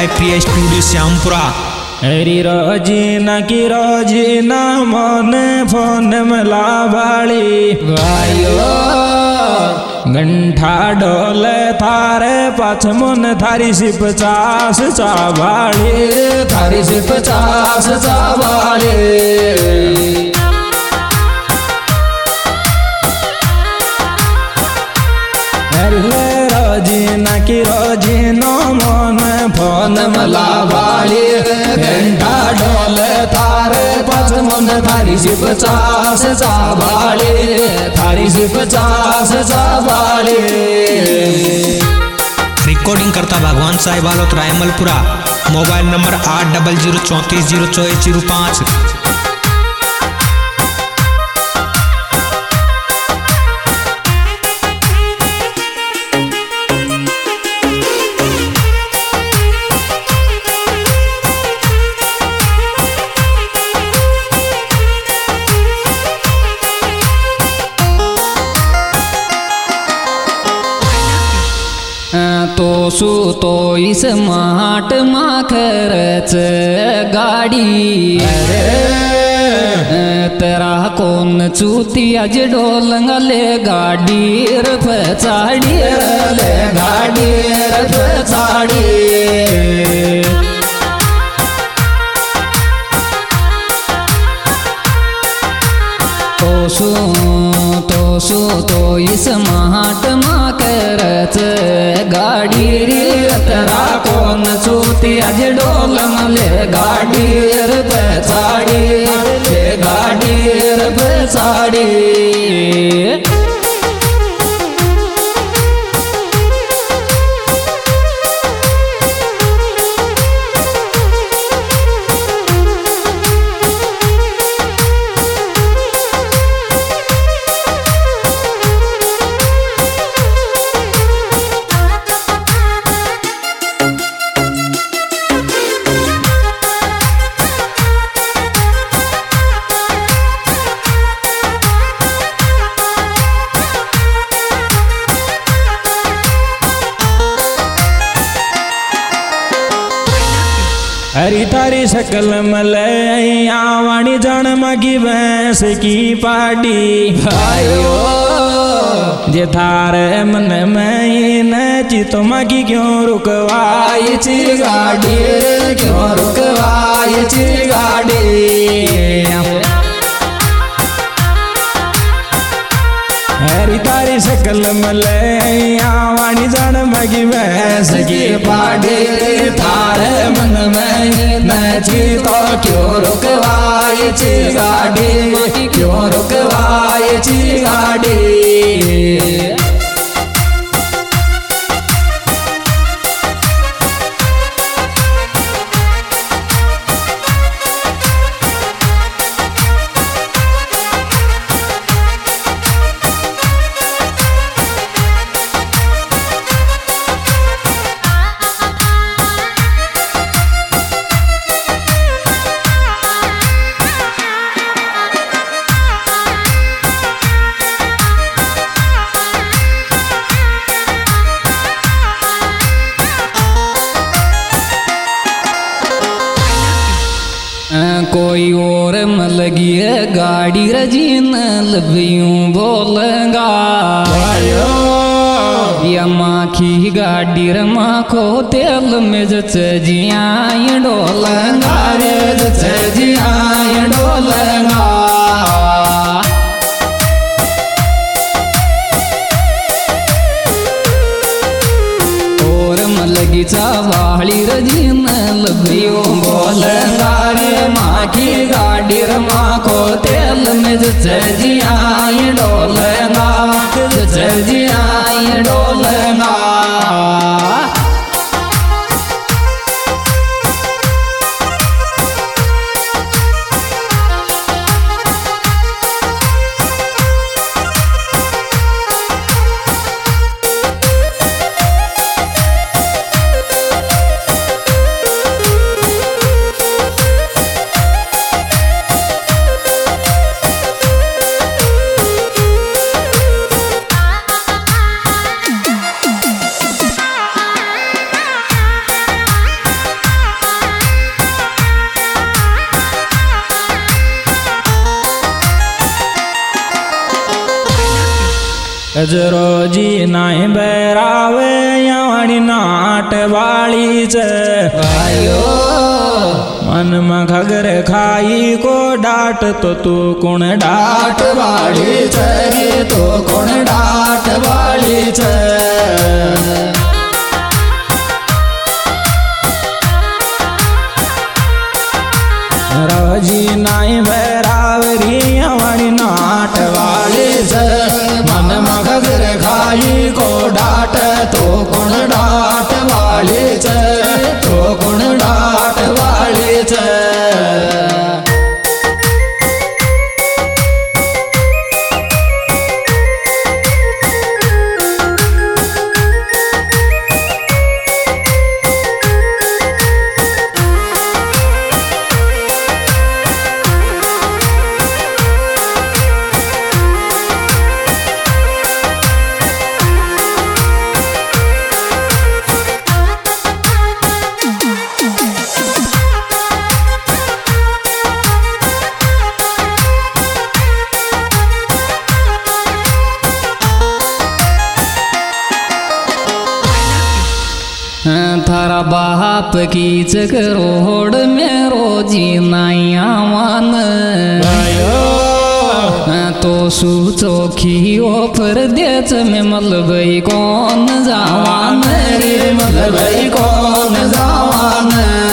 Bye Priya studio Shyampura. हरी रोजीना की रोजीना मन फोन मला बाली भाइयो घंटा डोले थारे पाछ मन थारी सी 50 चावाली थारी सी 50 चावाली। रोजीना की रोजीनो मन फोन मला बाली घंटा डोले थारे पाछ मन थारी सी 50 चावाली थारी सी 50 चावाली। रिकॉर्डिंग करता भगवान साहिब आलोत रायमलपुरा। Mobile number 8004344005। तो सु तो इस माट माखरच गाड़ी तेरा कौन चूती अज डोलंगले गाड़ी रफचाड़ी ले गाड़ी रफचाड़ी। तो इस माट माकरच गाड़ी तेरा कौन चूती अज डोलंगले गाड़ी रफचाड़ी ले गाड़ी रफचाड़ी। हरी थारी शकल मले आवाणी जन मगी भैंस की पाटी भाइयो जे थारे मन में नची तो मगी क्यों रुकवाई ची गाड़ी क्यों रुकवाई ची गाड़ी। हरी तारी शकल मले आवाणी जन मगी भैंस की पाटी थारे मन में नची तो क्यों रुकवाई ची गाड़ी क्यों रुकवाई ची गाड़ी। कोई और मलगी गाड़ी रजीन लबियूं बोलेगा या माखी गाड़ी रमा को तेल में जिया डोलेगा रे जिया डोलेगा। और मलगी चावाली रजीन लबियूं बोलेगा रे माखी गाड़ी रमा को तेल में जिया डोलेगा जिया डोलेगा। रोजी नाय बैरावे यावणी नाट वाळीच आयो मन में घगर खाई को डाट तो तू कुण डाट वाळीच रे तो कोण डाट वाळीच रोजी नाय बैरावरी यावणी नाट वाळीच मन में घगर खाई को डाट तो कोण डाट वाळीच तो कोण डाट वाळीच थारा बाप की चकरोड़ में रोजी नाया मान तो चोखी ओफर देच में मलबई कौन जावान रे मलबई कौन जावान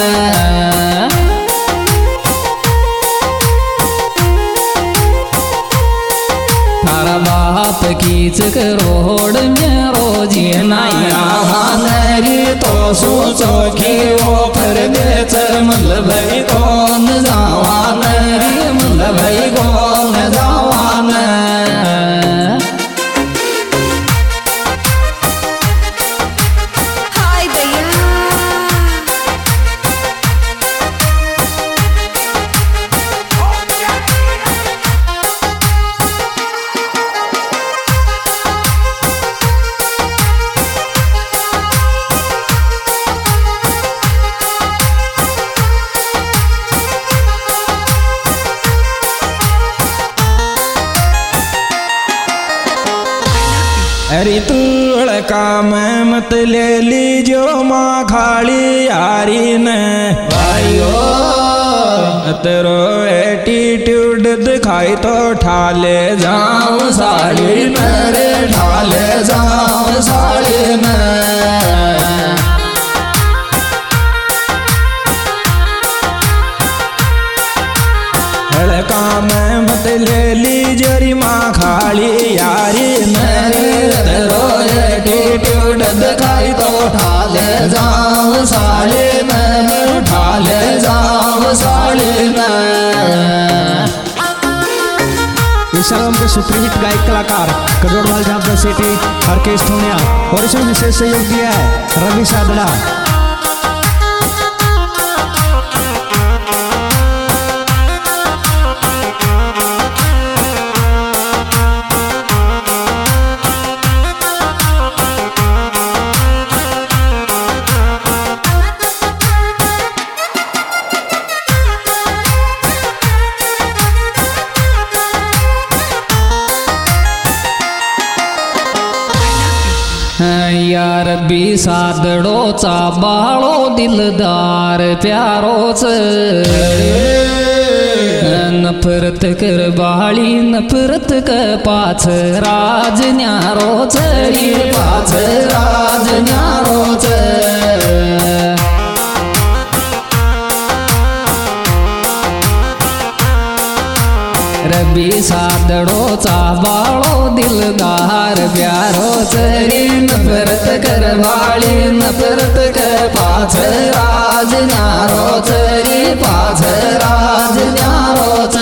थारा बाप की चकरोड़ में रोजी नाया मान तो सोचो कि वो फिर बेच मलबई कौन जावान रे मलबई कौन जावान हाय भैया रितुल का मैं मत ले लीजो माँ खाली यारी ने भाइयो तेरो एटीट्यूड दिखाई तो ठाले जाऊं साड़ी मेरे ढाले जाऊं साड़ी में लड़का मैं मत ले लीजो री माँ खाली यारी मेरे तेरो एटीट्यूड दिखाई तो ढाले जाऊं साड़ी में ढाले जाऊं साड़ी में इस एल्बम के सुपरहिट गायक कलाकार कजोड़वाल जाफर सेठी हरकेश थोनिया और इसमें विशेष सहयोग दिया है रवि सादड़ा। यार भी सादड़ो चाबाड़ो दिलदार प्यारोच नफरत कर बाली नफरत के पाछ राज न्यारोच पाछ राज न्यारोच रबी सादड़ो चाबाड़ो दिलदार प्यारो चरी नफरत कर वाली नफरत के पाछ राज न्यारो चरी पाछ राज न्यारो च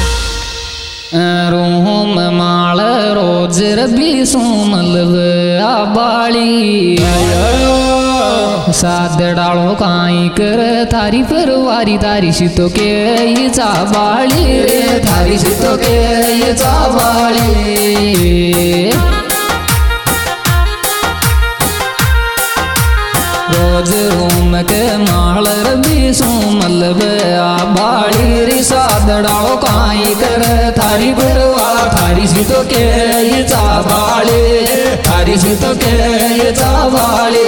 रोम माल रोज रबी सोमलव बाली साध डालो काई कर थारी परवारी थारी सितो के ये चाबाली रे थारी सितो के ये चाबाली रोज रूम के माल रबी सोमल आ बाली रे साध डालो काई कर थारी परवा थारी सितो के ये चाबाली थारी सितो के ये चाबाली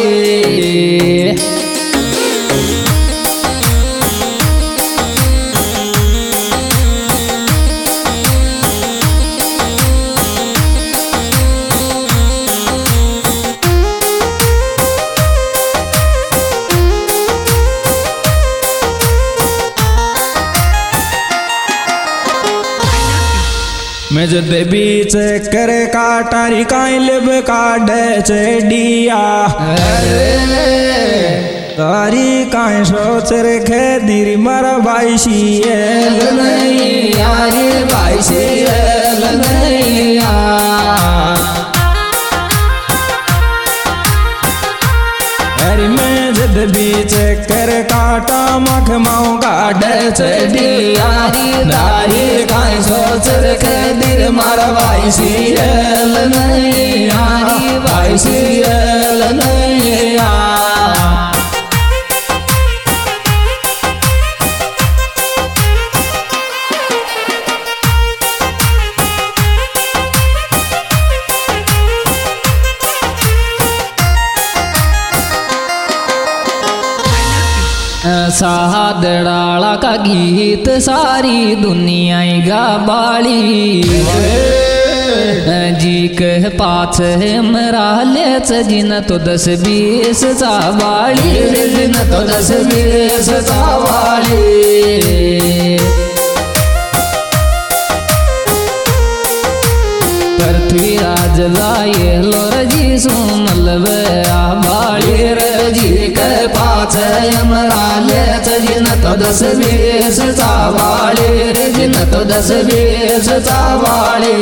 मैं जद बीच कर काटारी काई लिब काढ़े चेडिया तारी काई सोच रखे दिरी मरा भाई शियल नहीं यारी भाई शियल नहीं अरे मैं जद बीच कर काटा मख माऊ काढ़े चेडिया दारी काई सोच रखे दिल मारा भाई शियल नहीं यारी भाई शियल नहीं सादड़ाला का गीत सारी दुनिया गा बाली जी कह पाछ मरा ले जिन तो 10-20 चावाली जिन तो 10-20 चावाली पृथ्वीराज लाए लोर जी सोमल आ बाली रजी के पाछ मरा ले जिन तो 10-20 चावाली जिन तो 10-20 चावाली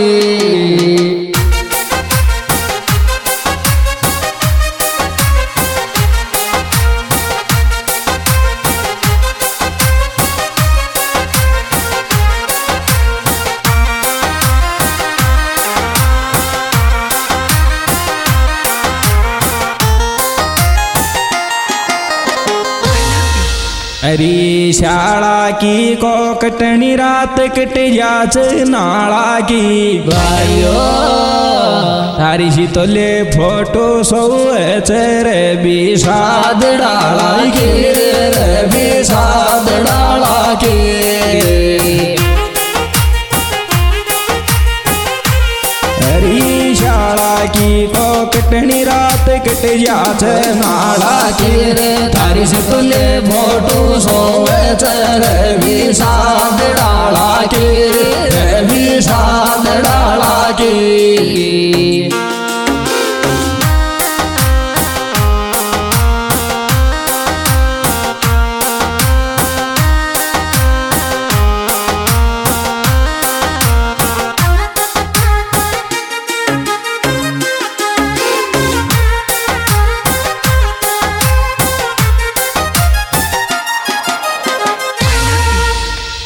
अरी शाला की को कटनी रात कट जाच नाला की भाइयो थारी सी तो ले फोटो सौ चेरे विषाद डाला की रे विषाद डाला की हरी शाला की को कटनी रात कट जाच नाला की रे थारी से तुले फोटो सोवे चेरे विषाद डाला की रे विषाद डाला की